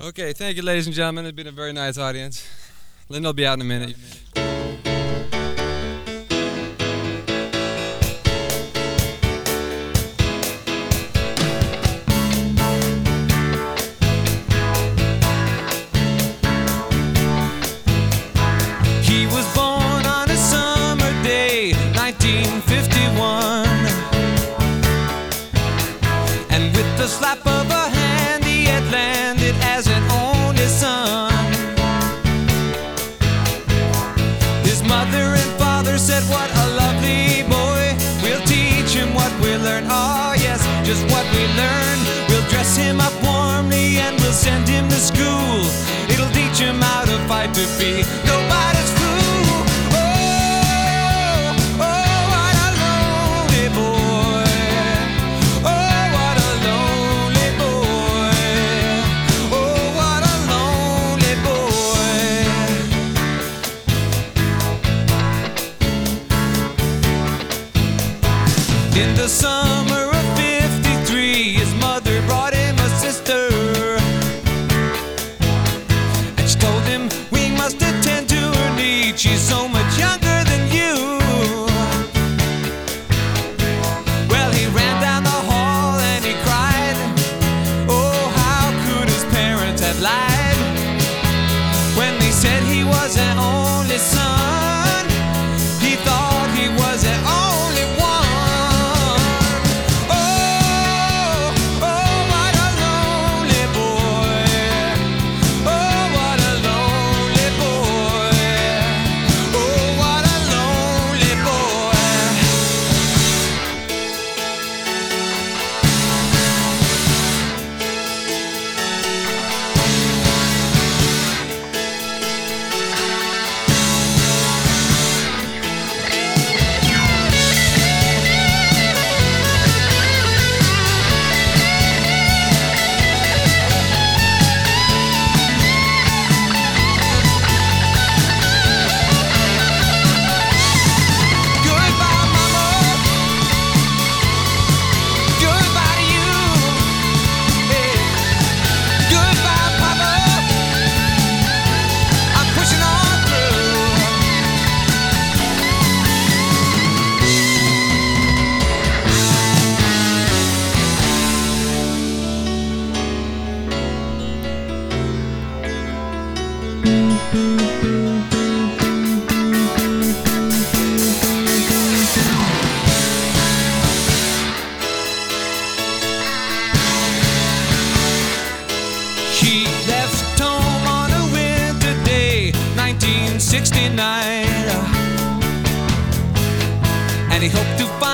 Okay, thank you, ladies and gentlemen. It's been a very nice audience. Linda will be out in a minute. He was born on a summer day, 1951. And with the slap of a hand, he had landed as an only son. His mother and father said, what a lovely boy. We'll teach him what we learn. Oh yes, just what we learn. We'll dress him up warmly and we'll send him to school. It'll teach him how to fight to be nobody's fool. Oh, oh, what a lonely boy. Oh, what a lonely boy. Oh, what a lonely boy. In the summer of '53, his mother brought him a sister. And she told him, we must attend to her needs. She's so much younger than you. Well, he ran down the hall and he cried. Oh, how could his parents have lied when they said he was their only son? He thought he was their only one. Oh, oh, what a lonely boy. Oh, what a lonely boy. Oh, what a lonely boy. Goodbye, mama. Goodbye to you. Hey. Goodbye, papa. I'm pushing on through. She left home on a winter day, 1969. And he hoped to find